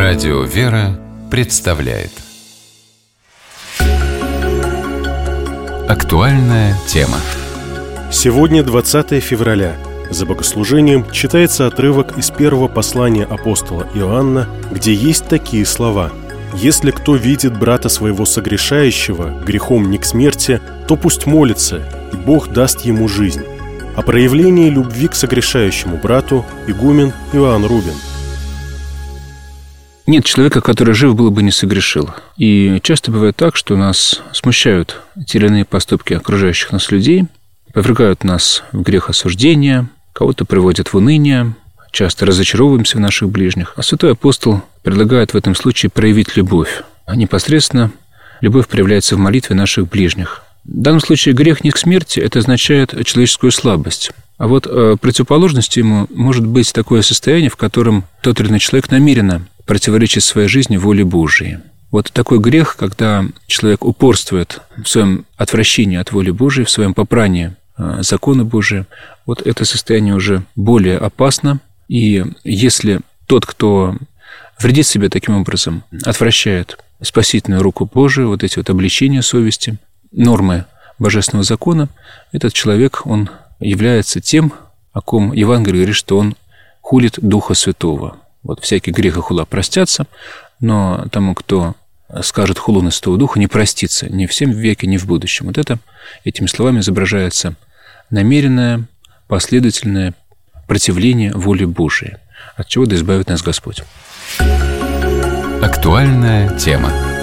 Радио «Вера» представляет актуальная тема. Сегодня 20 февраля. За богослужением читается отрывок из первого послания апостола Иоанна, где есть такие слова: «Если кто видит брата своего согрешающего грехом не к смерти, то пусть молится, и Бог даст ему жизнь». О проявлении любви к согрешающему брату игумен Иоанн Рубин. Нет человека, который жив был бы не согрешил. И часто бывает так, что нас смущают те или иные поступки окружающих нас людей, повергают нас в грех осуждения, кого-то приводят в уныние, часто разочаровываемся в наших ближних. А святой апостол предлагает в этом случае проявить любовь. А непосредственно любовь проявляется в молитве наших ближних. В данном случае грех не к смерти, это означает человеческую слабость. А вот противоположностью ему может быть такое состояние, в котором тот или иной человек намеренно противоречит своей жизни воле Божией. Вот такой грех, когда человек упорствует в своем отвращении от воли Божией, в своем попрании закона Божия, вот это состояние уже более опасно. И если тот, кто вредит себе таким образом, отвращает спасительную руку Божию, вот эти вот обличения совести, нормы божественного закона, этот человек, он является тем, о ком Евангелие говорит, что он хулит Духа Святого. Вот всякий грех и хула простятся, но тому, кто скажет хулу на Святого Духа, не простится ни в сем веке, ни в будущем. Вот это, этими словами изображается намеренное, последовательное противление воле Божией, от чего да избавит нас Господь. Актуальная тема.